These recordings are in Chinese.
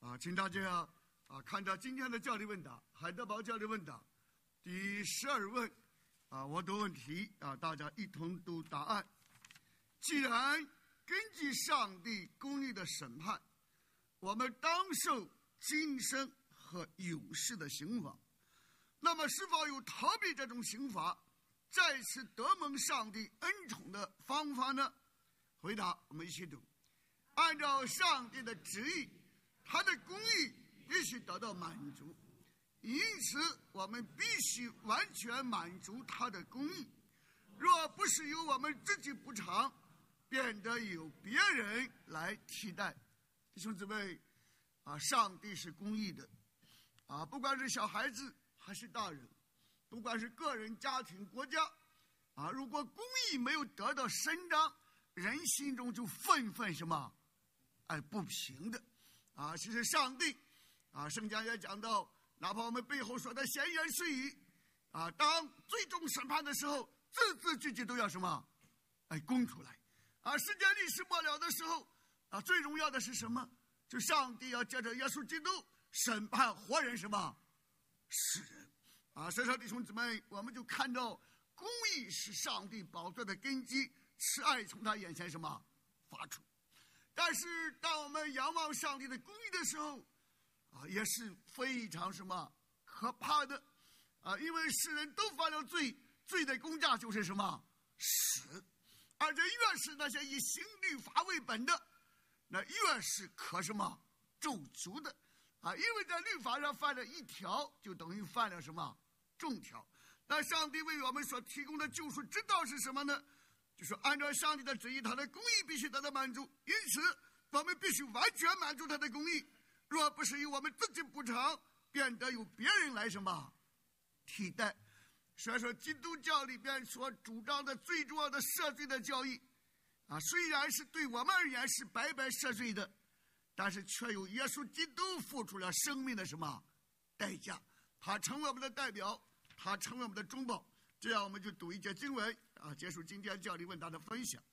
请大家看着今天的教理问答，海德堡教理问答第12问我读问题大家一同读答案。既然根据上帝公义的审判，我们当受今生和永世的刑罚，那么是否有逃避这种刑罚，再次得蒙上帝恩宠的方法呢？回答，我们一起读。按照上帝的旨意，他的公义必须得到满足，因此我们必须完全满足他的公义。若不是由我们自己补偿，便得由别人来替代。弟兄姊妹上帝是公义的不管是小孩子还是大人，不管是个人、家庭、国家如果公义没有得到伸张，人心中就愤愤什么不平的其实上帝圣经也讲到，哪怕我们背后说的闲言碎语当最终审判的时候，字字句句都要什么供出来世界历史末了的时候最荣耀的是什么？就上帝要借着耶稣基督审判活人什么世人所以说弟兄姊妹，我们就看到公义是上帝宝座的根基，慈爱从他眼前什么发出。但是当我们仰望上帝的公义的时候也是非常什么可怕的因为世人都犯了罪，罪的工价就是什么死，而且越是那些以行律法为本的，那越是可什么咒诅的因为在律法上犯了一条，就等于犯了什么众条。那上帝为我们所提供的救赎之道是什么呢？就是按照上帝的旨意，他的公义必须得到满足，因此我们必须完全满足他的公义。若不是由我们自己补偿，便得由别人来什么替代。所以说基督教里边所主张的最重要的赦罪的教义虽然是对我们而言是白白赦罪的，但是却有耶稣基督付出了生命的什么代价，他成为我们的代表，他成为我们的中保。这样我们就读一节经文结束今天教理问答的分享。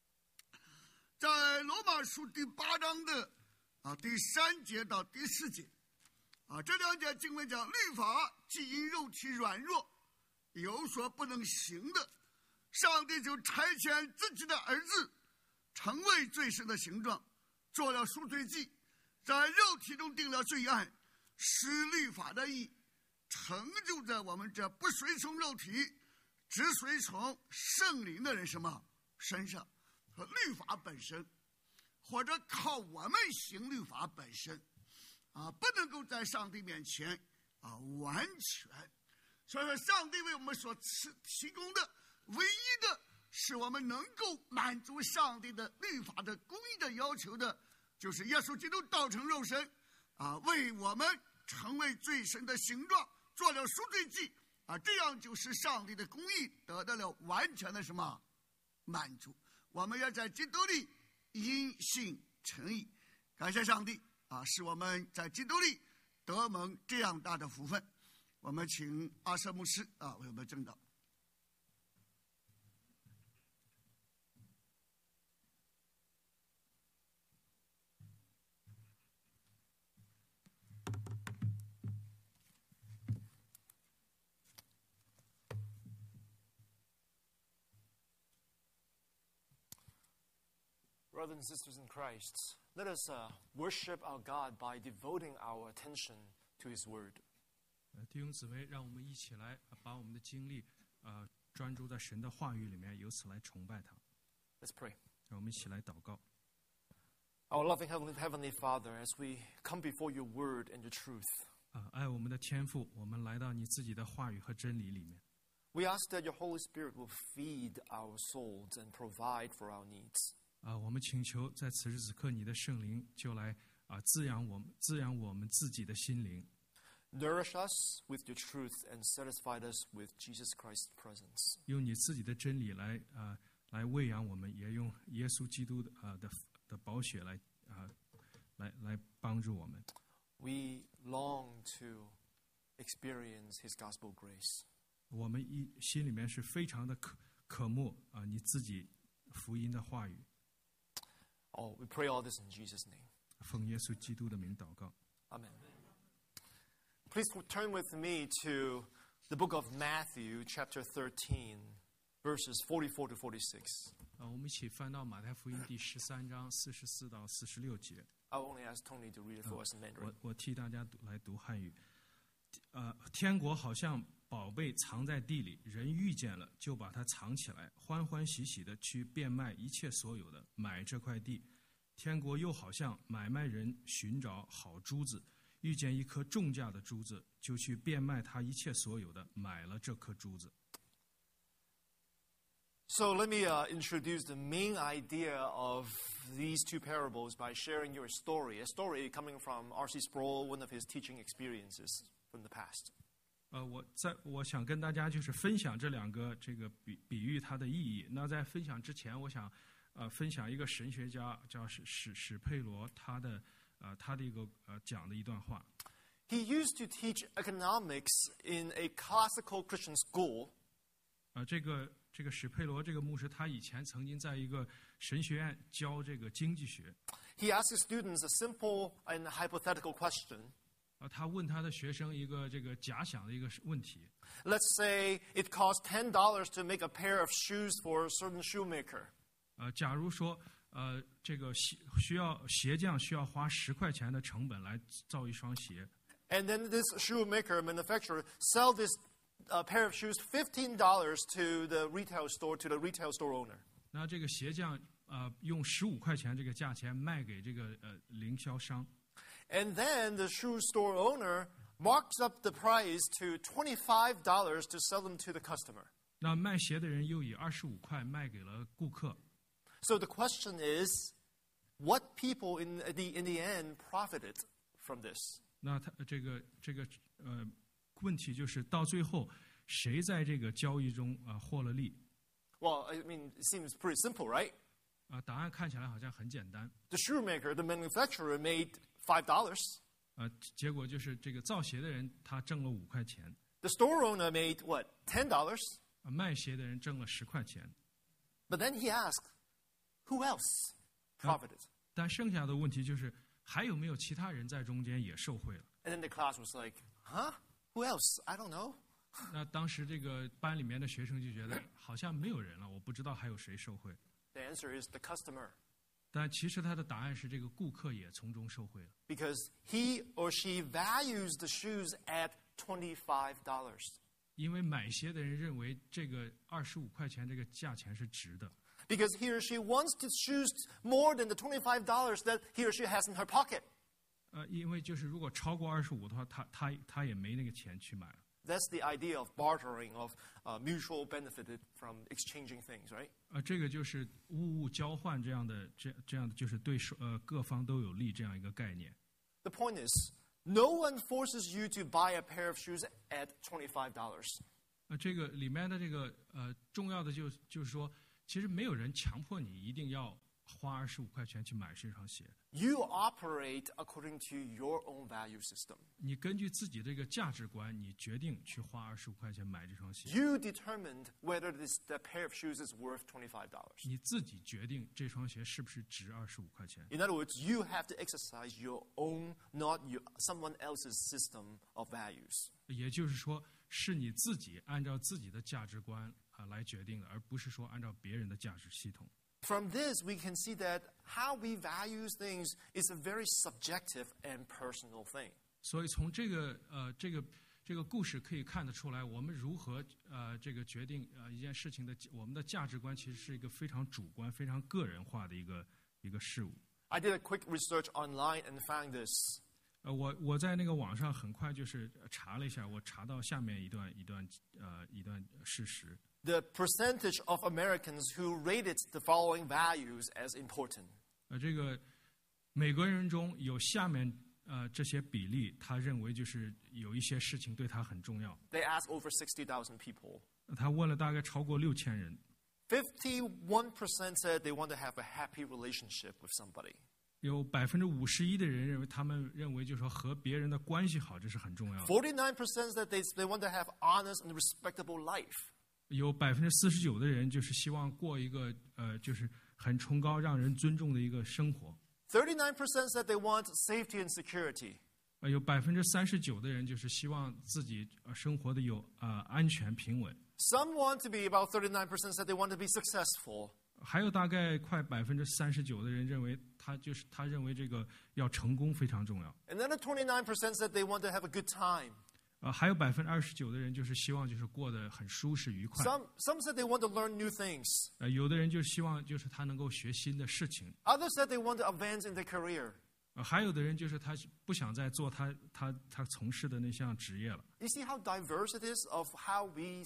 在罗马书第8章的第3节到第4节这2节经文讲，律法既因肉体软弱有所不能行的，上帝就差遣自己的儿子成为罪身的形状，做了赎罪祭，在肉体中定了罪案，使律法的义成就在我们这不随从肉体只随从圣灵的人什么身上。和律法本身或者靠我们行律法本身不能够在上帝面前完全。所以说上帝为我们所提供的唯一的使我们能够满足上帝的律法的公义的要求的，就是耶稣基督道成肉身为我们成为罪身的形状，做了赎罪祭这样就使上帝的公义得到了完全的什么满足。我们要在基督里因信称义，感谢上帝使我们在基督里得蒙这样大的福分。我们请阿瑟牧师为我们证道。 Brothers and sisters in Christ, let us worship our God by devoting our attention to His Word. 弟兄姊妹，让我们一起来把我们的精力专注在神的话语里面，由此来崇拜他。 Let's pray. 让我们一起来祷告。 Our loving Heavenly Father, as we come before Your Word and Your truth, 爱我们的天父，我们来到你自己的话语和真理里面。 We ask that Your Holy Spirit will feed our souls and provide for our needs. 我们请求在此时此刻，你的圣灵就来滋养我们自己的心灵。 Nourish us with Your truth and satisfy us with Jesus Christ's presence. 用你自己的真理来喂养我们，也用耶稣基督的宝血来帮助我们。 We long to experience His gospel grace. 我们心里面是非常的渴慕你自己福音的话语。 We pray all this in Jesus' name. 奉耶稣基督的名祷告。 Amen. Please turn with me to the book of Matthew, chapter 13, verses 44 to 46. 我们一起翻到马太福音第13章44到46节。 I'll only ask Tony to read it for us in Mandarin. 我替大家来读汉语。天国好像宝贝藏在地里，人遇见了就把它藏起来，欢欢喜喜的去变卖一切所有的，买这块地。天国又好像买卖人寻找好珠子，遇见一颗重价的珠子，就去变卖他一切所有的，买了这颗珠子。 So let me introduce the main idea of these two parables by sharing you a story coming from R.C. Sproul, one of his teaching experiences from the past. 我想跟大家就是分享这两个这个比喻它的意义。那在分享之前，我想分享一个神学家叫史佩罗他的一个讲的一段话。 He used to teach economics in a classical Christian school. 这个史佩罗这个牧师，他以前曾经在一个神学院教这个经济学。 He asked his students a simple and hypothetical question. 他问他的学生一个这个假想的一个问题。 Let's say it costs $10 to make a pair of shoes for a certain shoemaker. 假如说这个鞋匠需要花10块钱的成本来造一双鞋。 And then this shoemaker manufacturer sell this pair of shoes $15 to the retail store owner. 那这个鞋匠用15块钱这个价钱卖给这个零销商。 And then the shoe store owner marks up the price to $25 to sell them to the customer. 那卖鞋的人又以25块卖给了顾客。 So the question is, what people in the end profited from this? 那他这个问题就是到最后谁在这个交易中获了利？ Well, I mean, it seems pretty simple, right? 答案看起来好像很简单。 The shoemaker, the manufacturer, made $5. 结果就是这个造鞋的人他挣了5块钱， The store owner made what? $10. 卖鞋的人挣了10块钱。 But then he asked, who else profited? 但剩下的问题就是还有没有其他人在中间也受贿了？ And then the class was like, huh? Who else? I don't know. 那当时这个班里面的学生就觉得好像没有人了，我不知道还有谁受贿。 The answer is the customer. 但其实他的答案是这个顾客也从中受贿了， Because he or she values the shoes at $25. 因为买鞋的人认为这个25块钱这个价钱是值的， Because he or she wants to choose more than the $25 that he or she has in her pocket. 因为就是如果超过25的话，他也没那个钱去买了。 That's the idea of bartering, of mutual benefited from exchanging things, right? 这个就是物交换这样的就是对各方都有利这样一个概念。 The point is, no one forces you to buy a pair of shoes at $25. 这个里面的这个重要的就是说，其实没有人强迫你一定要花25块钱去买这双鞋。 You operate according to your own value system. 你根据自己这个价值观，你决定去花25块钱买这双鞋。 You determined whether the pair of shoes is worth $25. 你自己决定这双鞋是不是值25块钱。 In other words, you have to exercise your own, not someone else's system of values. 也就是说，是你自己按照自己的价值观来决定的，而不是说按照别人的价值系统。 From this, we can see that how we value things is a very subjective and personal thing. 所以从这个故事可以看得出来，我们如何这个决定一件事情的，我们的价值观其实是一个非常主观、非常个人化的一个事物。 I did a quick research online and found this. 我在那个网上很快就是查了一下，我查到下面一段事实。 The percentage of Americans who rated the following values as important. 这个美国人中有下面这些比例，他认为就是有一些事情对他很重要。 They asked over 60,000 people. 他问了大概超过6000人， 51% said they want to have a happy relationship with somebody. 有51%的人认为就是说和别人的关系好，这是很重要的。 49% said they want to have honest and respectable life. 有49%的人就是希望过一个就是很崇高、让人尊重的一个生活。 39% said they want safety and security. 有39%的人就是希望自己生活的有安全平稳。 Some want to be, about 39% said they want to be successful. 还有大概快39%的人认为他认为这个要成功非常重要。 Another 29% said they want to have a good time. 还有29%的人就是希望就是过得很舒适愉快。 Some said they want to learn new things. 有的人就希望就是他能够学新的事情。 Others said they want to advance in their career. 还有的人就是他不想再做他从事的那项职业了。 You see how diverse it is of how we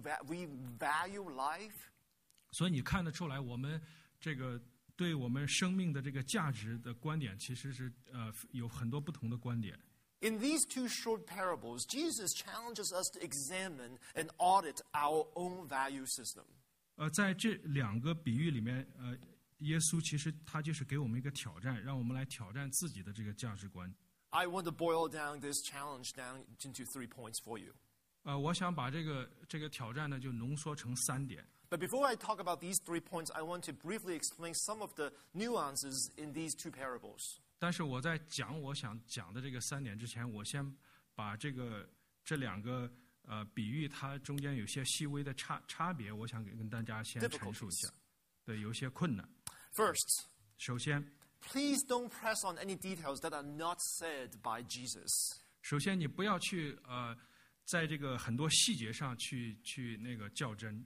value life? 所以你看得出来，我们这个对我们生命的这个价值的观点，其实是有很多不同的观点。 In these two short parables, Jesus challenges us to examine and audit our own value system. 在这两个比喻里面，耶稣其实他就是给我们一个挑战，让我们来挑战自己的这个价值观。 I want to boil down this challenge down into 3 points for you. 我想把这个挑战呢，就浓缩成3点。 But before I talk about these 3 points, I want to briefly explain some of the nuances in these 2 parables. 但是我在讲我想讲的这个3点之前，我先把这两个比喻它中间有些细微的差别，我想跟大家先陈述一下。对，有些困难。 First, 首先 please don't press on any details that are not said by Jesus. 首先你不要去在这个很多细节上去那个较真。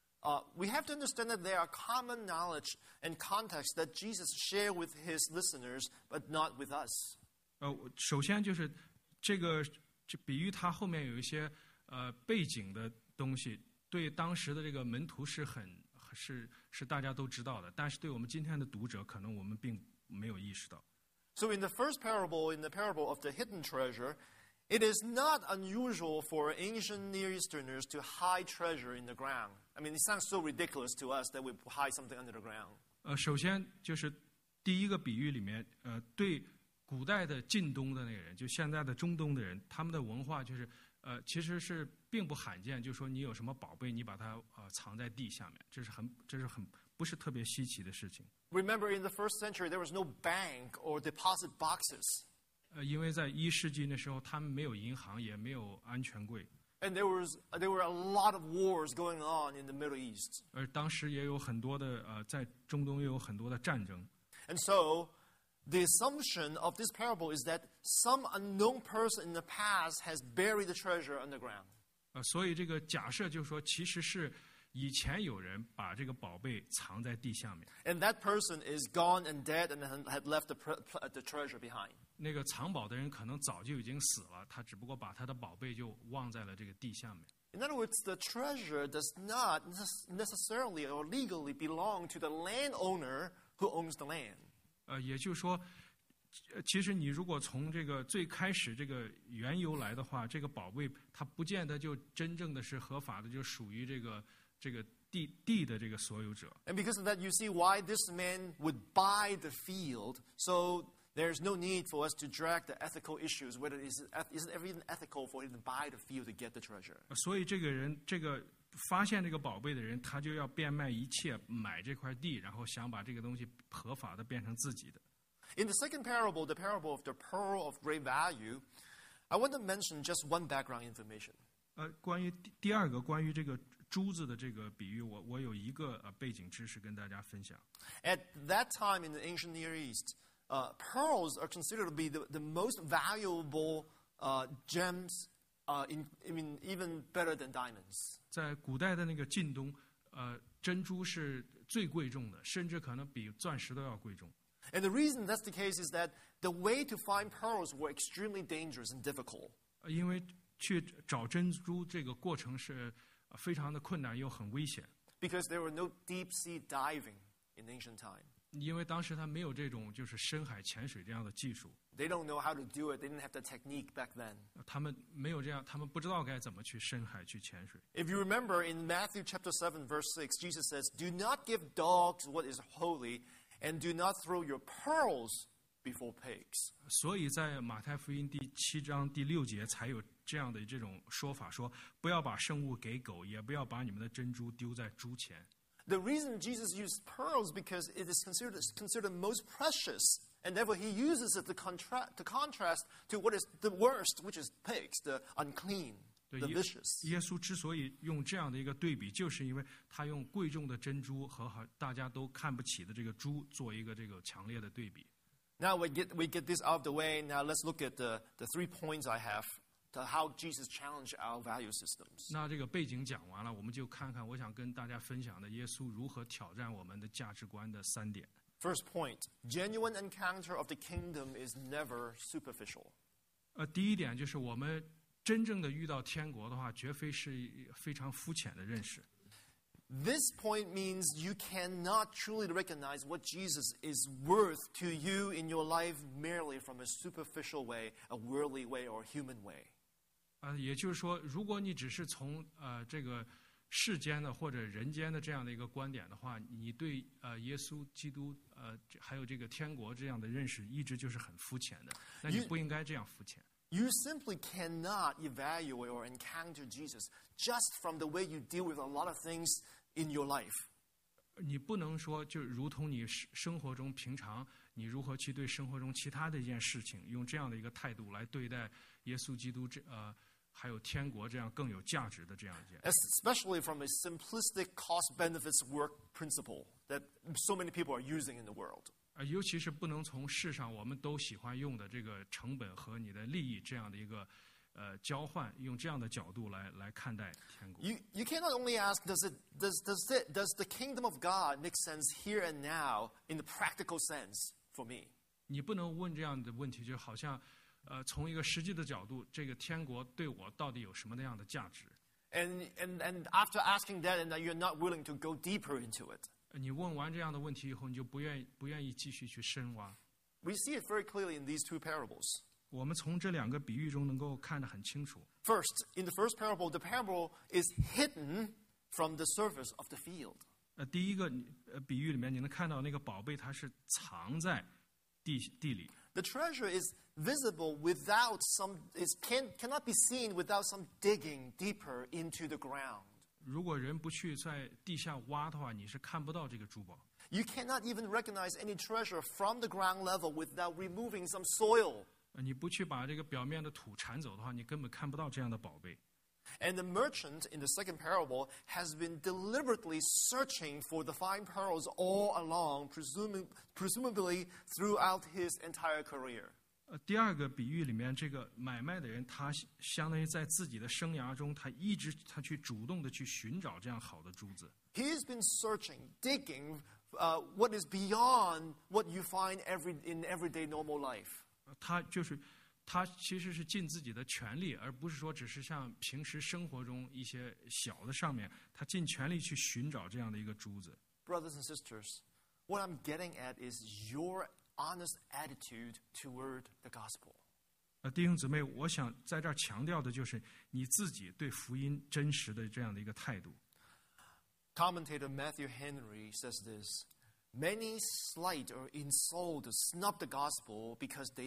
We have to understand that there are common knowledge and context that Jesus shared with his listeners, but not with us. 首先就是这比喻它后面有一些背景的东西，对当时的这个门徒是大家都知道的，但是对我们今天的读者，可能我们并没有意识到。 So in the first parable, in the parable of the hidden treasure, it is not unusual for ancient Near Easterners to hide treasure in the ground. I mean, it sounds so ridiculous to us that we hide something under the ground. 首先就是第一个比喻里面，对古代的近东的那个人，就现在的中东的人，他们的文化就是其实是并不罕见，就是说你有什么宝贝，你把它藏在地下面，这是很不是特别稀奇的事情。 Remember, in the first century, there was no bank or deposit boxes. 因为在1世纪那时候，他们没有银行，也没有安全柜。 And there were a lot of wars going on in the Middle East. 而当时也有很多的在中东也有很多的战争。 And so, the assumption of this parable is that some unknown person in the past has buried the treasure underground. 所以这个假设就是说，其实是以前有人把这个宝贝藏在地下面。 And that person is gone and dead and had left the treasure behind. 那个藏宝的人可能早就已经死了，他只不过把他的宝贝就忘在了这个地下面。 In other words, the treasure does not necessarily or legally belong to the landowner who owns the land. 也就是说，其实你如果从这个最开始这个缘由来的话，这个宝贝它不见得就真正的是合法的，就属于这个地的这个所有者。 And because of that, you see why this man would buy the field. So there's no need for us to drag the ethical issues, whether is it even ethical for him to buy the field to get the treasure. 所以这个人，这个发现这个宝贝的人，他就要变卖一切买这块地，然后想把这个东西合法的变成自己的。 In the second parable, the parable of the pearl of great value, I want to mention just one background information. 关于第二个关于这个珠子的这个比喻，我有一个背景知识跟大家分享。 At that time in the ancient Near East, pearls are considered to be the most valuable gems, even better than diamonds. 在古代的那个近东，珍珠是最贵重的，甚至可能比钻石都要贵重。 And the reason that's the case is that the way to find pearls were extremely dangerous and difficult. 因为去找珍珠这个过程是非常的困难又很危险。 Because there were no deep sea diving in ancient time. 因为当时他没有这种就是深海潜水这样的技术， They don't know how to do it. They didn't have the technique back then. 他们没有这样，他们不知道该怎么去深海去潜水。 If you remember in Matthew chapter 7 verse 6, Jesus says, "Do not give dogs what is holy, and do not throw your pearls before pigs." 所以在马太福音第7章第6节才有这样的这种说法，说不要把圣物给狗，也不要把你们的珍珠丢在猪前。 The reason Jesus used pearls because it is considered most precious And therefore, he uses it to contrast to what is the worst, which is pigs, the unclean, 对 the vicious. 耶稣之所以用这样的一个对比，就是因为他用贵重的珍珠和大家都看不起的这个猪做一个这个强烈的对比。 Now we get this out of the way. Now let's look at the 3 points I have to how Jesus challenged our value systems. 那这个背景讲完了，我们就看看我想跟大家分享的耶稣如何挑战我们的价值观的3点。 First point, genuine encounter of the kingdom is never superficial. 第一点就是我们真正的遇到天国的话，绝非是非常肤浅的认识。 This point means you cannot truly recognize what Jesus is worth to you in your life merely from a superficial way, a worldly way, or a human way. 也就是说，如果你只是从这个世间的或者人间的这样的一个观点的话，你对耶稣基督还有这个天国这样的认识，一直就是很肤浅的。那你不应该这样肤浅。 You simply cannot evaluate or encounter Jesus just from the way you deal with a lot of things in your life. 你不能说就如同你生活中平常你如何去对生活中其他的一件事情，用这样的一个态度来对待耶稣基督还有天国这样更有价值的这样一件。 Especially from a simplistic cost-benefits work principle that so many people are using in the world. 尤其是不能从世上我们都喜欢用的这个成本和你的利益这样的一个交换，用这样的角度来看待天国。 You cannot only ask, does the kingdom of God make sense here and now in the practical sense for me? 你不能问这样的问题，就好像从一个实际的角度，这个天国对我到底有什么那样的价值？ And after asking that, and you're not willing to go deeper into it. 你问完这样的问题以后，你就不愿意继续去深挖。 We see it very clearly in these 2 parables. 我们从这2个比喻中能够看得很清楚。 First, in the first parable, the parable is hidden from the surface of the field. 第一个比喻里面，你能看到那个宝贝，它是藏在地里。 The treasure is visible without cannot be seen without some digging deeper into the ground. 如果人不去在地下挖的话，你是看不到这个珠宝。 You cannot even recognize any treasure from the ground level without removing some soil. 你不去把这个表面的土铲走的话，你根本看不到这样的宝贝。 And the merchant in the second parable has been deliberately searching for the 5 pearls all along, presumably throughout his entire career. 第2个比喻里面，这个买卖的人，他相当于在自己的生涯中，他去主动的去寻找这样好的珠子。 He's been searching, digging what is beyond what you find in everyday normal life. 他其实是尽自己的全力，而不是说只是像平时生活中一些小的上面，他尽全力去寻找这样的一个珠子。 Brothers and sisters, what I'm getting at is your honest attitude toward the gospel. 弟兄姊妹，我想在这儿强调的就是你自己对福音真实的这样的一个态度。 Commentator Matthew Henry says this: Many slight or insult or snub the gospel because they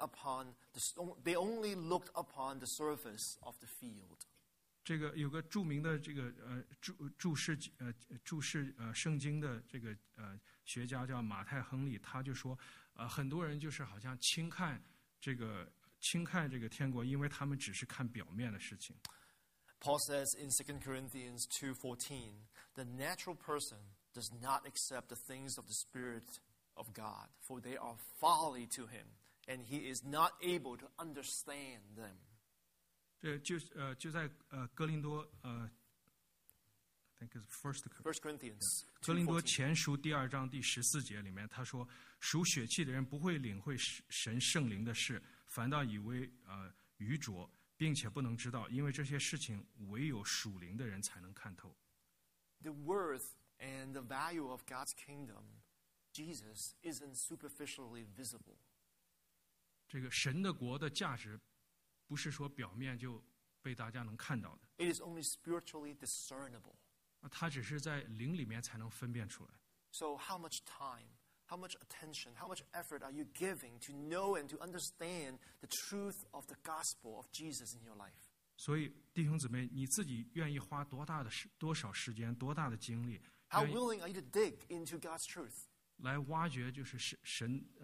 only looked upon the surface of the field. 这个有个著名的这个注释圣经的这个学家叫马太亨利，他就说很多人就是好像轻看这个天国，因为他们只是看表面的事情。 Paul says in 2 Corinthians 2:14, the natural person does not accept the things of the Spirit of God, for they are folly to him, and he is not able to understand them. 这就在哥林多I think is 1 Corinthians 哥林多 2:14. 前书第2章第14节里面，他说：“属血气的人不会领会神圣灵的事，反倒以为愚拙，并且不能知道，因为这些事情唯有属灵的人才能看透。” The worth and the value of God's kingdom, Jesus, isn't superficially visible. 这个神的国的价值，不是说表面就被大家能看到的， It is only spiritually discernible. 它只是在灵里面才能分辨出来。 So how much time, how much attention, how much effort are you giving to know and to understand the truth of the gospel of Jesus in your life? 所以弟兄姊妹，你自己愿意花多少时间、多大的精力， How 愿意 willing are you to dig into God's truth? 来挖掘就是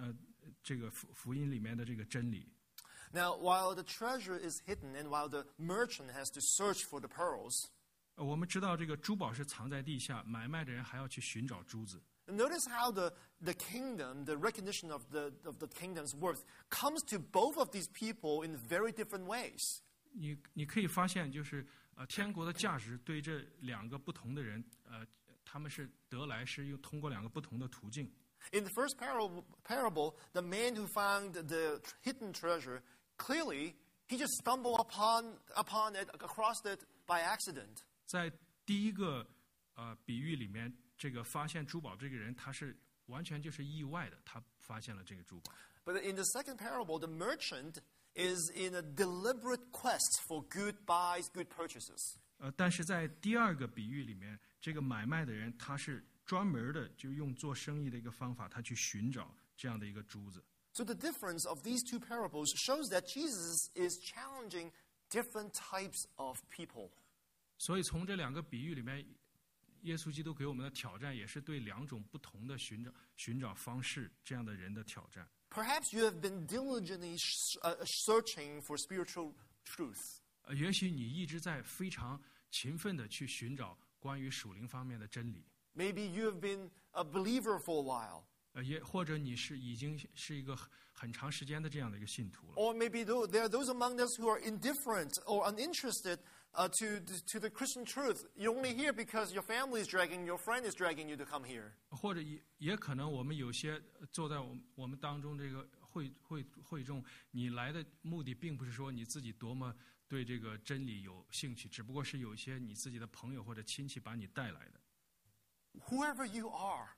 这个福音里面的这个真理。 Now, while the treasure is hidden and while the merchant has to search for the pearls, 我们知道这个珠宝是藏在地下，买卖的人还要去寻找珠子。 notice how the kingdom, the recognition of the kingdom's worth, comes to both of these people in very different ways. 你可以发现，就是天国的价值对这两个不同的人，他们是得来是又通过两个不同的途径。 In the first parable, the man who found the hidden treasure, clearly he just stumbled upon it, across it by accident. 在第一个比喻里面，这个发现珠宝这个人，他是完全就是意外的，他发现了这个珠宝。 But in the second parable, the merchant is in a deliberate quest for good buys, good purchases. 但是在第二个比喻里面，这个买卖的人他是专门的，就用做生意的一个方法，他去寻找这样的一个珠子。 So the difference of these two parables shows that Jesus is challenging different types of people. 所以从这两个比喻里面，耶稣基督给我们的挑战，也是对两种不同的寻找方式这样的人的挑战。 Perhaps you have been diligently searching for spiritual truth. 也许你一直在非常勤奋的去寻找关于属灵方面的真理。 Maybe you have been a believer for a while. 也或者你已经是一个很长时间的这样的一个信徒了。 Or maybe there are those among us who are indifferent or uninterested to the Christian truth. You're only here because your family is dragging, your friend is dragging you to come here. 或者也可能我们有些坐在我们当中这个会众，你来的目的并不是说你自己多么对这个真理有兴趣，只不过是有一些你自己的朋友或者亲戚把你带来的。 Whoever you are,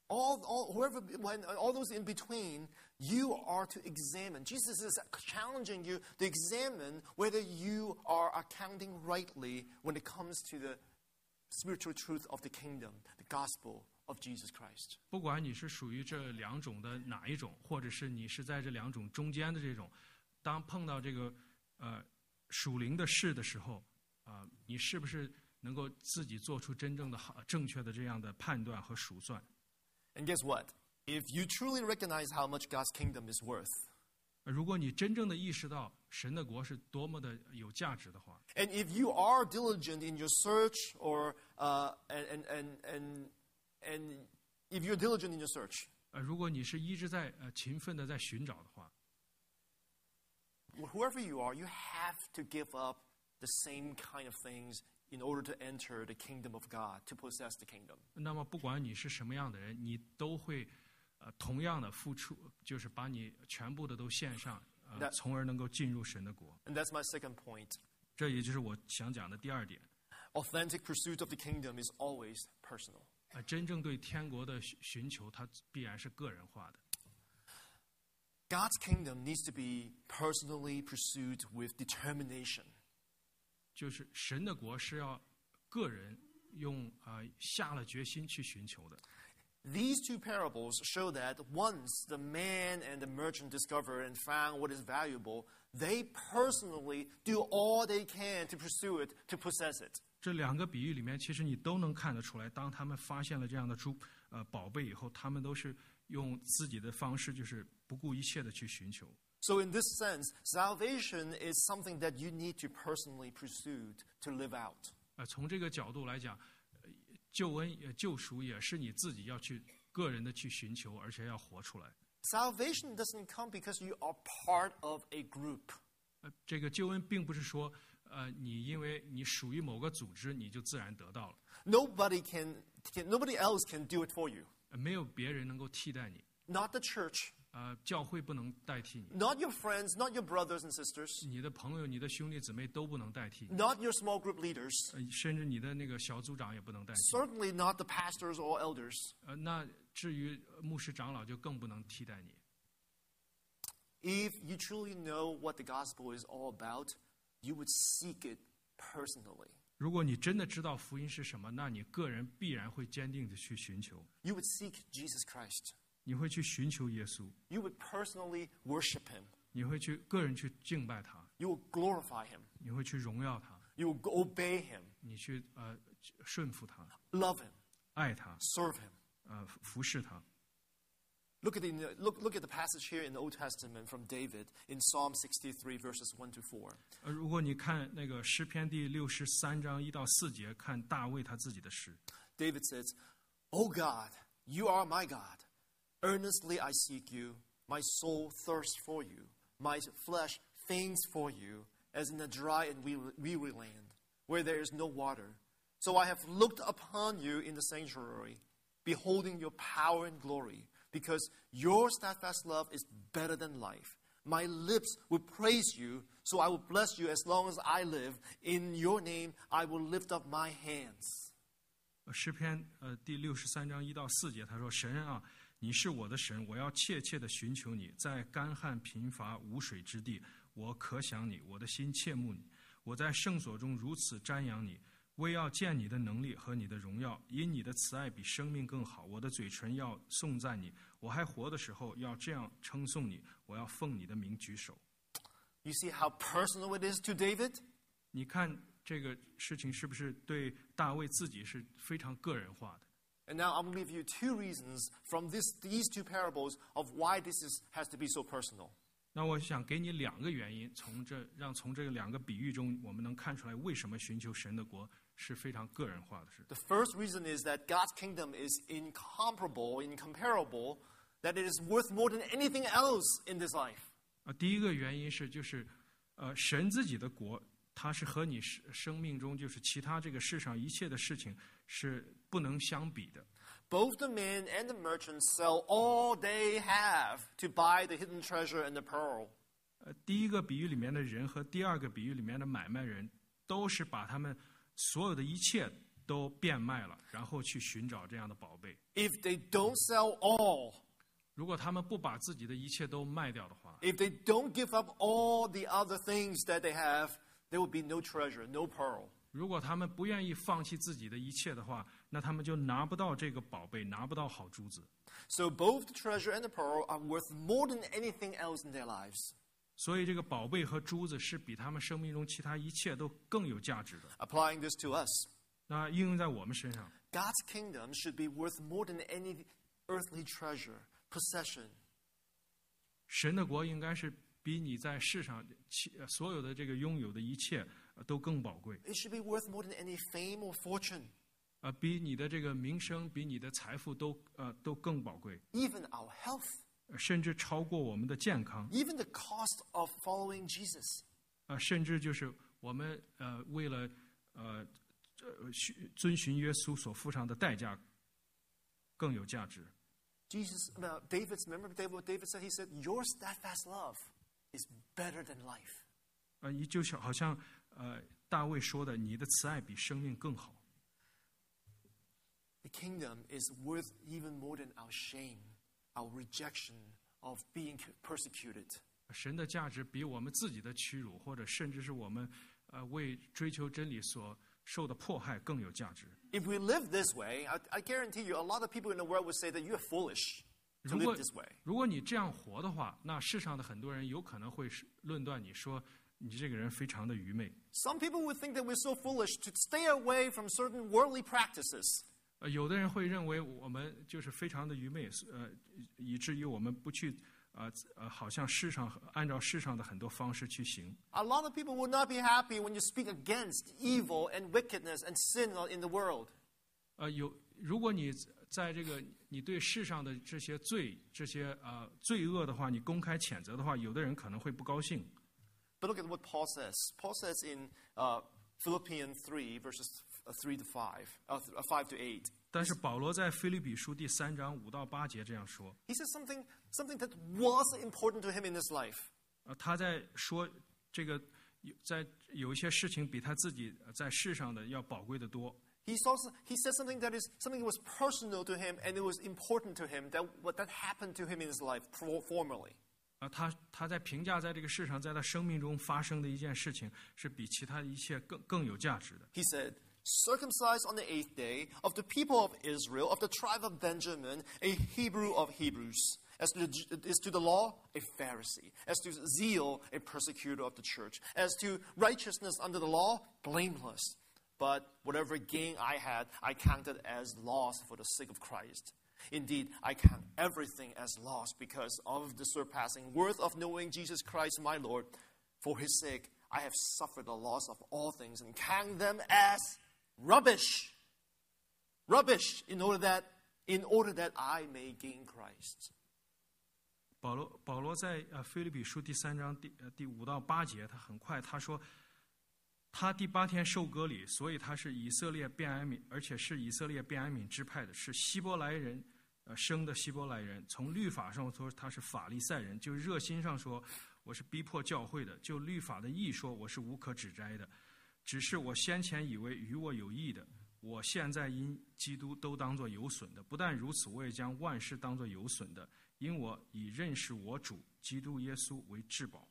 all those in between, you are to examine. Jesus is challenging you to examine whether you are accounting rightly when it comes to the spiritual truth of the kingdom, the gospel of Jesus Christ. 不管你是属于这两种的哪一种，或者是你是在这两种中间的这种，当碰到这个属灵的事的时候，你是不是能够自己做出真正的正确的这样的判断和数算？ And guess what? If you truly recognize how much God's kingdom is worth, 如果你真正的意识到神的国是多么的有价值的话， and if you are diligent in your search, or and if you're diligent in your search, 如果你是一直在勤奋的在寻找的话， whoever you are, you have to give up the same kind of things in order to enter the kingdom of God, to possess the kingdom. 那么不管你是什么样的人，你都会同样的付出，就是把你全部的都献上，从而能够进入神的国。 And that's my second point. 这也就是我想讲的第二点。 Authentic pursuit of the kingdom is always personal. 真正对天国的寻求，它必然是个人化的。 God's kingdom needs to be personally pursued with determination. 就是神的国是要个人用下了决心去寻求的。 These two parables show that once the man and the merchant discovered and found what is valuable, they personally do all they can to pursue it, to possess it. 这两个比喻里面，其实你都能看得出来，当他们发现了这样的宝贝以后，他们都是用自己的方式，就是不顾一切的去寻求。 So in this sense, salvation is something that you need to personally pursue to live out. 从这个角度来讲，救赎也是你自己要去个人的去寻求，而且要活出来。 Salvation doesn't come because you are part of a group. 这个救恩并不是说，你因为你属于某个组织，你就自然得到了。 Nobody else can do it for you. 没有别人能够替代你。 Not the church. 教会不能代替你。 Not your friends, not your brothers and sisters. 你的朋友、你的兄弟姊妹都不能代替你。 Not your small group leaders. 甚至你的那个小组长也不能代替。 Certainly not the pastors or elders. 那至于牧师长老就更不能替代你。 If you truly know what the gospel is all about, you would seek it personally. 如果你真的知道福音是什么，那你个人必然会坚定的去寻求。 You would seek Jesus Christ. 你会去寻求耶稣， You would personally worship him. 你会去个人去敬拜他， You will glorify him. 你会去荣耀他， You will obey him, 你去顺服他， love him, 爱他， serve him. 服侍他。 Look at the passage here in the Old Testament from David in Psalm 63, verses 1 to 4. 如果你看那个诗篇第63章1到4节，看大卫他自己的诗， David says, O God, you are my God. Earnestly I seek you. My soul thirsts for you. My flesh faints for you, as in a dry and weary land, where there is no water. So I have looked upon you in the sanctuary, beholding your power and glory, because your steadfast love is better than life. My lips will praise you, so I will bless you as long as I live. In your name I will lift up my hands. 诗篇第63章1到4节，他说：“神啊，你是我的神，我要切切的寻求你，在干旱贫乏无水之地，我可想你，我的心切慕你。我在圣所中如此瞻仰你，为要见你的能力和你的荣耀，因你的慈爱比生命更好。我的嘴唇要颂赞你，我还活的时候要这样称颂你，我要奉你的名举手。” You see how personal it is to David? 你看这个事情是不是对大卫自己是非常个人化的？ And now I'm going to give you two reasons from these two parables of why this has to be so personal. 那我想给你2个原因，从这2个比喻中，我们能看出来为什么寻求神的国是非常个人化的事。 The first reason is that God's kingdom is incomparable, that it is worth more than anything else in this life. 第一个原因是神自己的国，它是和你生命中就是其他这个世上一切的事情是不能相比的。 Both the man and the merchant sell all they have to buy the hidden treasure and the pearl. 第一个比喻里面的人和第二个比喻里面的买卖人，都是把他们所有的一切都变卖了，然后去寻找这样的宝贝。 If they don't sell all, 如果他们不把自己的一切都卖掉的话， if they don't give up all the other things that they have, there will be no treasure, no pearl. 如果他们不愿意放弃自己的一切的话，那他们就拿不到这个宝贝，拿不到好珠子。 So both the treasure and the pearl are worth more than anything else in their lives. 所以这个宝贝和珠子是比他们生命中其他一切都更有价值的。 Applying this to us, 那应用在我们身上， God's kingdom should be worth more than any earthly treasure, possession. 神的国应该是比你在世上所有的这个拥有的一切都更宝贵。 It should be worth more than any fame or fortune. 比你的这个名声，比你的财富都更宝贵， Even our health, 甚至超过我们的健康， even the cost of following Jesus. 甚至就是我们为了遵循耶稣所付上的代价更有价值。 Remember what David said? He said, your steadfast love is better than life. 就好像大卫说的，你的慈爱比生命更好。 The kingdom is worth even more than our shame, our rejection of being persecuted. 神的价值比我们自己的屈辱，或者甚至是我们为追求真理所受的迫害更有价值。 If we live this way, I guarantee you, a lot of people in the world would say that you are foolish to live this way. 如果你这样活的话，那世上的很多人有可能会论断你说你这个人非常的愚昧。 Some people would think that we're so foolish to stay away from certain worldly practices. 有的人会认为我们就是非常的愚昧，以至于我们不去好像按照世上的很多方式去行。 A lot of people will not be happy when you speak against evil and wickedness and sin in the world. 如果你在这个你对世上的这些罪恶的话，你公开谴责的话，有的人可能会不高兴。 But look at what Paul says. Paul says in Philippians 3, verses 5 to 8. 但是保罗在腓立比书第3章5到8节这样说。 He says something that was important to him in his life. 他在说这个在有一些事情比他自己在世上的要宝贵的多。 He said something that was personal to him, and it was important to him that happened to him in his life formerly. 他在评价在这个世上，在他生命中发生的一件事情，是比其他的一切更有价值的。 He said, circumcised on the 8th day, of the people of Israel, of the tribe of Benjamin, a Hebrew of Hebrews. As to the law, a Pharisee. As to zeal, a persecutor of the church. As to righteousness under the law, blameless. But whatever gain I had, I counted as loss for the sake of Christ. Indeed, I count everything as loss because of the surpassing worth of knowing Jesus Christ my Lord. For his sake, I have suffered the loss of all things and count them as rubbish. Rubbish in order that I may gain Christ. 保罗在腓立比书第3章第5到8节，他很快他说，他第8天受割礼，所以他是以色列便雅悯，而且是以色列便雅悯支派的，是希伯来人生的希伯来人。从律法上说他是法利赛人，就热心上说我是逼迫教会的，就律法的义说我是无可指摘的。只是我先前以为与我有益的，我现在因基督都当作有损的。不但如此，我也将万事当作有损的，因我以认识我主基督耶稣为至宝。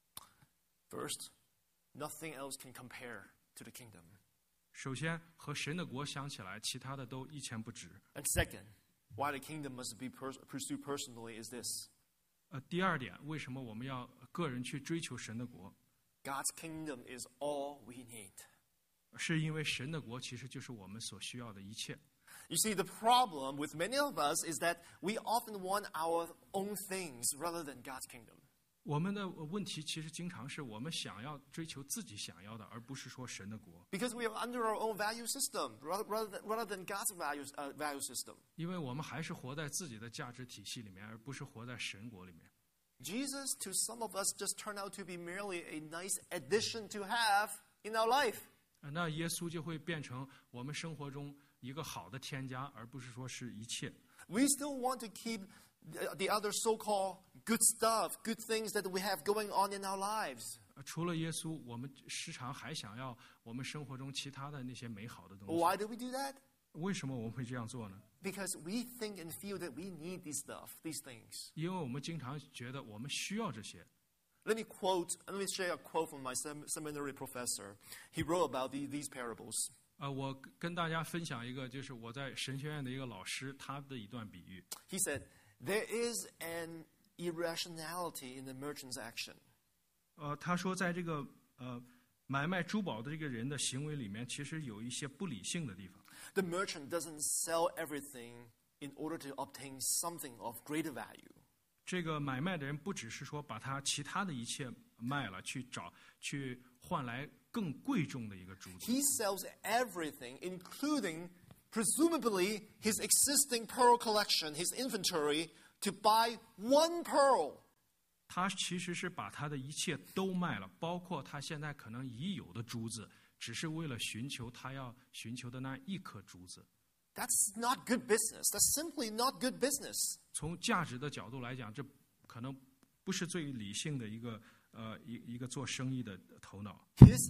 First, nothing else can compare to the kingdom. 首先和神的国相起来，其他的都一钱不值。 And second, why the kingdom must be pursued personally is this. 第二点，为什么我们要个人去追求神的国？ God's kingdom is all we need. 是因为神的国其实就是我们所需要的一切。 You see, the problem with many of us is that we often want our own things rather than God's kingdom. 我们的问题其实经常是我们想要追求自己想要的，而不是说神的国。 Because we are under our own value system rather than God's value system. 因为我们还是活在自己的价值体系里面，而不是活在神国里面。 Jesus, to some of us, just turned out to be merely a nice addition to have in our life. 那耶稣就会变成我们生活中一个好的添加，而不是说是一切。 We still want to keep the other so-called good stuff, good things that we have going on in our lives. 除了耶稣，我们时常还想要我们生活中其他的那些美好的东西。 Why do we do that? 为什么我们会这样做呢？ Because we think and feel that we need these things. 因为我们经常觉得我们需要这些。 Let me share a quote from my seminary professor. He wrote about these parables. 我跟大家分享一个，就是我在神学院的一个老师他的一段比喻。 He said, there is an irrationality in the merchant's action. 他说在这个买卖珠宝的这个人的行为里面，其实有一些不理性的地方。 The merchant doesn't sell everything in order to obtain something of greater value. 这个买卖的人不只是说把他其他的一切卖了，去换来更贵重的一个珠子。 He sells everything, including, presumably, his existing pearl collection, his inventory, to buy one pearl. 他其实是把他的一切都卖了，包括他现在可能已有的珠子，只是为了寻求他要寻求的那一颗珠子。 That's not good business. That's simply not good business. 从价值的角度来讲，这可能不是最理性的一个做生意的头脑。 His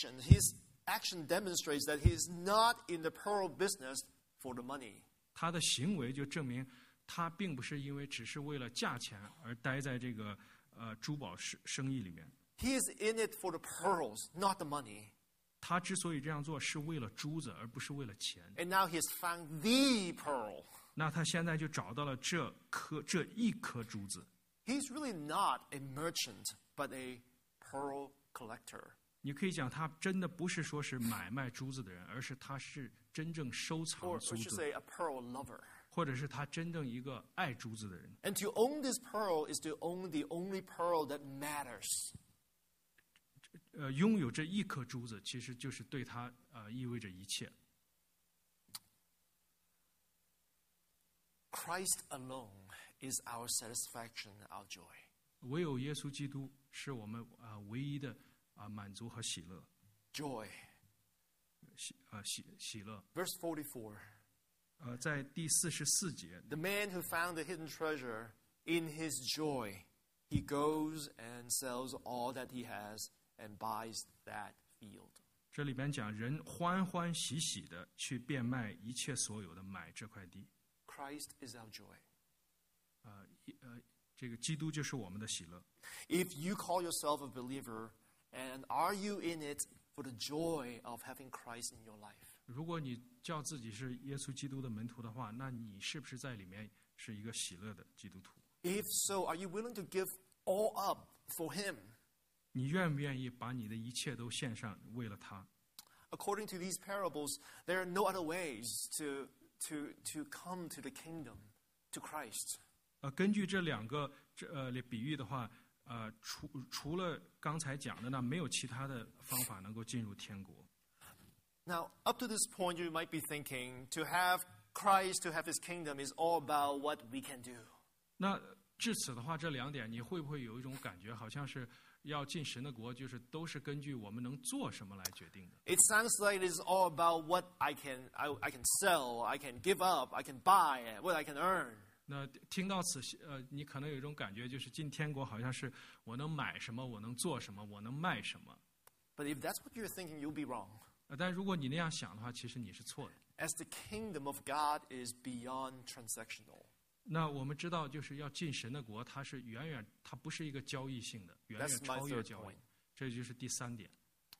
action demonstrates that he is not in the pearl business for the money. 他的行为就证明他并不是因为只是为了价钱而待在这个珠宝生意里面。 He is in it for the pearls, not the money. 他之所以这样做，是为了珠子，而不是为了钱。 And now he has found the pearl. 那他现在就找到了这一颗珠子。 He's really not a merchant, but a pearl collector. 你可以讲，他真的不是说是买卖珠子的人，而是他是真正收藏 Or 珠 we should 子， say a pearl lover. 或者是他真正一个爱珠子的人。 And to own this pearl is to own the only pearl that matters. 拥有这一颗珠子，其实就是对他意味着一切。 Christ alone is our satisfaction, our joy. 唯有耶稣基督是我们唯一的满足和喜乐。 Joy. 喜乐。 Verse 44. 在第44节， The man who found the hidden treasure, in his joy, he goes and sells all that he has and buys that field. 这里边讲人欢欢喜喜的去变卖一切所有的买这块地。 Christ is our joy. 这个基督就是我们的喜乐。 If you call yourself a believer, and are you in it for the joy of having Christ in your life? 如果你叫自己是耶稣基督的门徒的话，那你是不是在里面是一个喜乐的基督徒？ If so, are you willing to give all up for him? 你愿不愿意把你的一切都献上，为了他？ According to these parables, there are no other ways to come to the kingdom to Christ. 根据这两个比喻的话，除了刚才讲的呢，没有其他的方法能够进入天国。 Now, up to this point, you might be thinking, to have Christ, to have his kingdom is all about what we can do. 那至此的话，这两点你会不会有一种感觉，好像是要进神的国，就是都是根据我们能做什么来决定的？ It sounds like it is all about what I can sell, I can give up, I can buy, what I can earn. 那听到此，你可能有一种感觉，就是进天国好像是我能买什么，我能做什么，我能卖什么。 But if that's what you're thinking, you'll be wrong. 但如果你那样想的话，其实你是错的。 As the kingdom of God is beyond transactional. 那我们知道，就是要进神的国，它是它不是一个交易性的，远远 That's my 超越 third 交易 point.。 这就是第三点，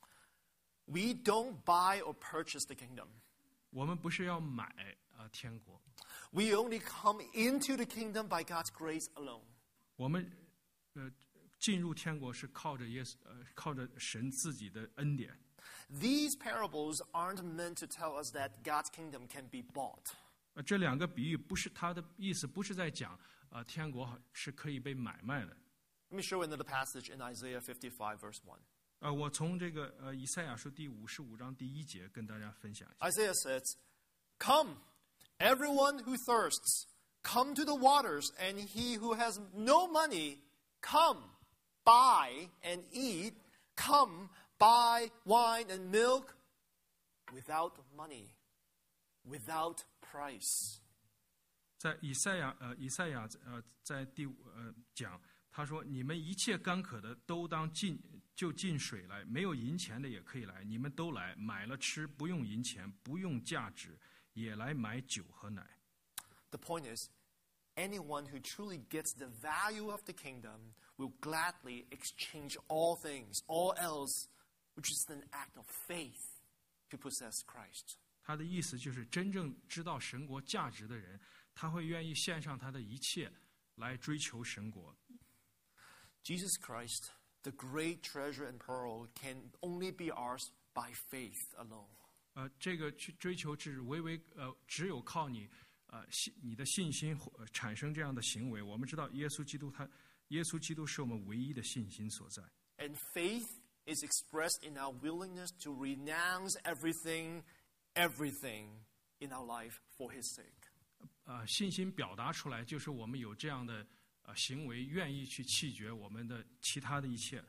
We don't buy or purchase the kingdom. 我们不是要买天国， We only come into the kingdom by God's grace alone. 我们进入天国是靠着靠着神自己的恩典。 These parables aren't meant to tell us that God's kingdom can be bought. 这两个比喻不是它的意思，不是在讲天国是可以被买卖的。 Let me show another passage in Isaiah 55, verse 1. 我从这个以赛亚书第55章第1节跟大家分享一下。 Isaiah says, Come, everyone who thirsts, come to the waters, and he who has no money, come, buy and eat. Come, buy wine and milk without money, without price. 在以赛亚在讲，他说：“你们一切干渴的都当进水来，没有银钱的也可以来，你们都来，买了吃，不用银钱，不用价值，也来买酒和奶。” The point is, anyone who truly gets the value of the kingdom will gladly exchange all things, all else, which is an act of faith to possess Christ. 他的意思就是，真正知道神国价值的人，他会愿意献上他的一切来追求神国。 Jesus Christ, the great treasure and pearl, can only be ours by faith alone. 这个去追求只有靠你你的信心产生这样的行为。我们知道耶稣基督是我们唯一的信心所在。 And faith is expressed in our willingness to renounce everything in our life for His sake. 信心表达出来，就是我们有这样的行为，愿意去弃绝我们的其他的一切。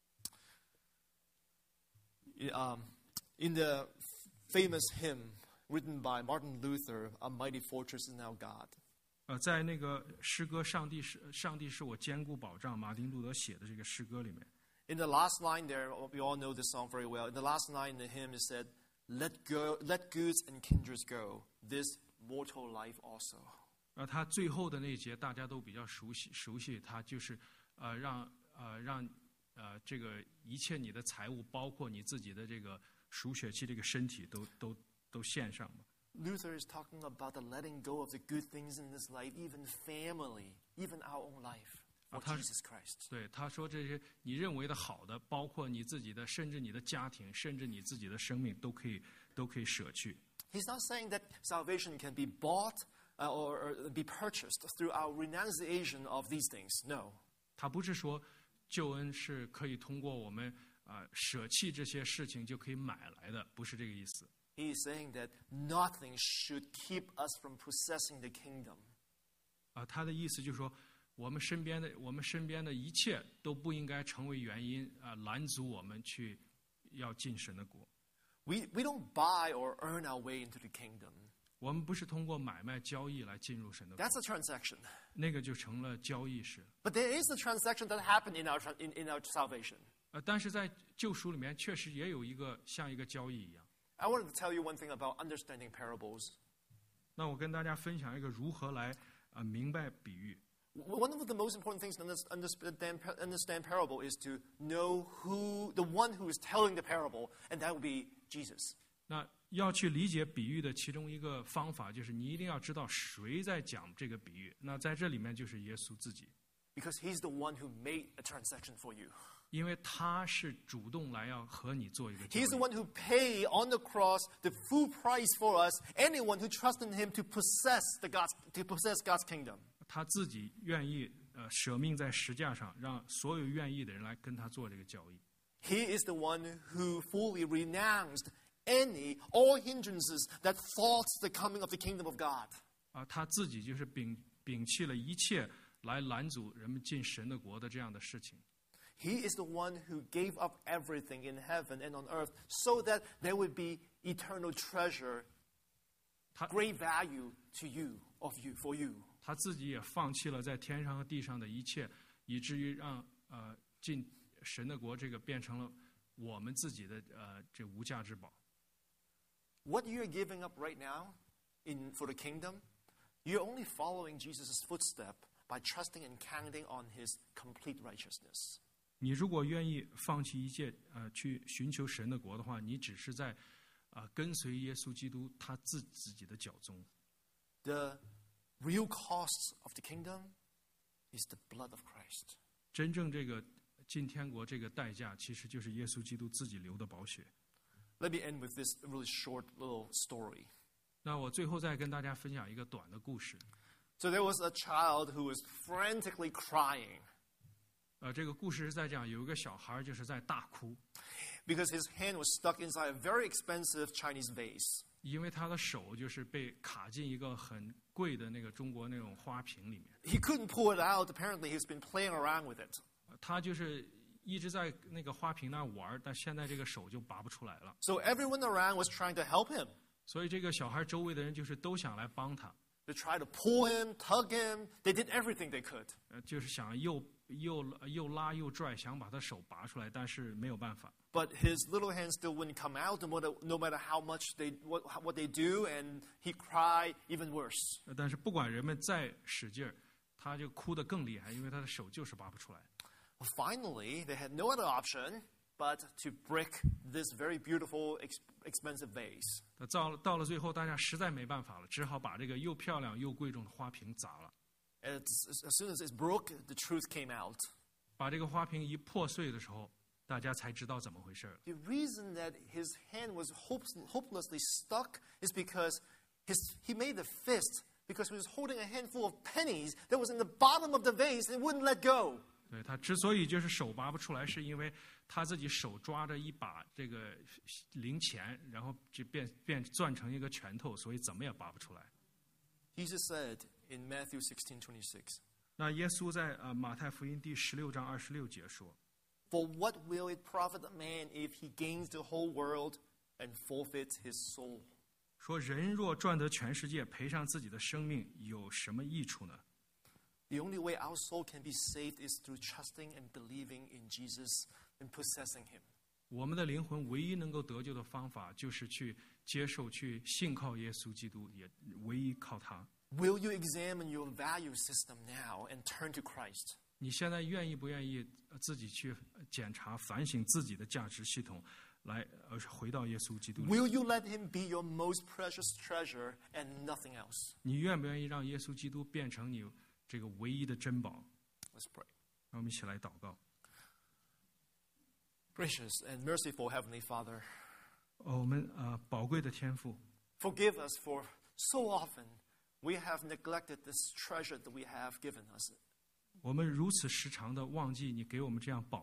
In the famous hymn written by Martin Luther, "A Mighty Fortress is Our God." 在那个诗歌上帝是我坚固保障，马丁路德写的这个诗歌里面， In the last line there, we all know this song very well. In the last line in the hymn, it said, let goods and kindreds go, this mortal life also. 他最后的那一节大家都比较熟悉，他就是让这个一切你的财物，包括你自己的这个属血气这个身体都献上嘛。 Luther is talking about the letting go of the good things in this life, even family, even our own life, for Jesus Christ. 对，他说这些你认为的好的，包括你自己的，甚至你的家庭，甚至你自己的生命，都可以舍去。 He's not saying that salvation can be bought or be purchased through our renunciation of these things. No. 他不是说救恩是可以通过我们舍弃这些事情就可以买来的，不是这个意思。 He is saying that nothing should keep us from possessing the kingdom. 他的意思就是说，我们身边的一切都不应该成为原因拦阻我们去要进神的国。 We don't buy or earn our way into the kingdom. 我们不是通过买卖交易来进入神的国， That's a transaction. 那个就成了交易式。 But there is a transaction that happened in our salvation. 但是在救赎里面，确实也有像一个交易一样。 I wanted to tell you one thing about understanding parables. 那我跟大家分享一个如何来明白比喻。 One of the most important things to understand parable is to know the one who is telling the parable, and that would be Jesus. 那要去理解比喻的其中一个方法，就是你一定要知道谁在讲这个比喻。那在这里面就是耶稣自己， Because he's the one who made a transaction for you. 因为他是主动来要和你做一个交 He's the 易。 one who paid on the cross the full price for us, anyone who trusts in him to possess God's kingdom. 他自己愿意舍命在石架上，让所有愿意的人来跟他做这个交易。 He is the one who fully renounced all hindrances that thought the coming of the kingdom of God. 他自己就是摒弃了一切来拦阻人们进神的国的这样的事情。 He is the one who gave up everything in heaven and on earth so that there would be eternal treasure, great value to you, for you. 他自己也放弃了在天上和地上的一切，以至于让进神的国这个变成了我们自己的这无价之宝。 What you're giving up right now for the kingdom, you're only following Jesus' footstep by trusting and counting on his complete righteousness. 你如果愿意放弃一切去寻求神的国的话，你只是在跟随耶稣基督他自己的脚踪。 The real cost of the kingdom is the blood of Christ. 真正这个进天国这个代价，其实就是耶稣基督自己流的宝血。 Let me end with this really short little story. 那我最后再跟大家分享一个短的故事。 So there was a child who was frantically crying 这个故事是在讲有一个小孩就是在大哭， because his hand was stuck inside a very expensive Chinese vase. 因为他的手就是被卡进一个很贵的那个中国那种花瓶里面。 He couldn't pull it out. Apparently, he's been playing around with it. 他就是一直在那个花瓶那儿玩，但现在这个手就拔不出来了。 So everyone around was trying to help him. 所以这个小孩周围的人就是都想来帮他， They tried to pull him, tug him. They did everything they could. 就是想又拉又拽，想把他手拔出来，但是没有办法。 But his little hand still wouldn't come out, no matter how much what they do, and he cried even worse. 但是不管人们再使劲儿，他就哭得更厉害，因为他的手就是拔不出来。 Well, finally, they had no other option but to break this very beautiful, expensive vase. 到了最后，大家实在没办法了，只好把这个又漂亮又贵重的花瓶砸了。 And as soon as it broke, the truth came out. 把这个花瓶一破碎的时候，大家才知道怎么回事了。 The reason that his hand was hopelessly stuck is because he made the fist because he was holding a handful of pennies that was in the bottom of the vase and wouldn't let go. 对，他之所以就是手拔不出来，是因为他自己手抓着一把这个零钱，然后就变攥成一个拳头，所以怎么也拔不出来。 Jesus said in Matthew 16:26, 那耶稣在马太福音第16章26节说 "For what will it profit a man if he gains the whole world and forfeits his soul?" 说人若赚得全世界，赔上自己的生命，有什么益处呢？ The only way our soul can be saved is through trusting and believing in Jesus and possessing him. 我们的灵魂唯一能够得救的方法，就是去接受、去信靠耶稣基督，也唯一靠他。 Will you examine your value system now and turn to Christ? 你现在愿意不愿意自己去检查、反省自己的价值系统，来回到耶稣基督里？ Will you let him be your most precious treasure and nothing else? 你愿不愿意让耶稣基督变成你这个唯一的珍宝？ Let's pray. 让我们一起来祷告。 Gracious and merciful Heavenly Father, 我们宝贵的天父， forgive us for so often we have neglected this treasure that we have given us. 我们如此时常的忘记你给我们这样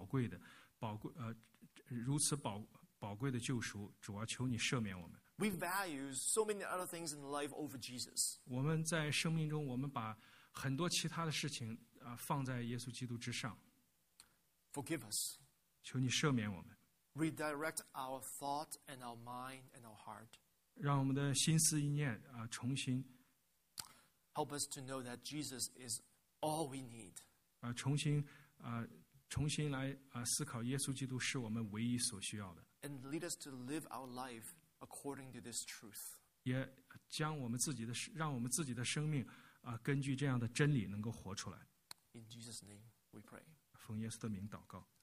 如此宝贵的救赎，主啊，求你赦免我们。 We value so many other things in life over Jesus. 我们在生命中，我们把很多其他的事情放在耶稣基督之上， Forgive us. 求你赦免我们， Redirect our thought and our mind and our heart. 让我们的心思意念重新 Help us to know that Jesus is all we need. 重新来思考耶稣基督是我们唯一所需要的， And lead us to live our life according to this truth. 也让我们自己的生命根据这样的真理能够活出来。 In Jesus' name we pray. 奉耶稣的名祷告。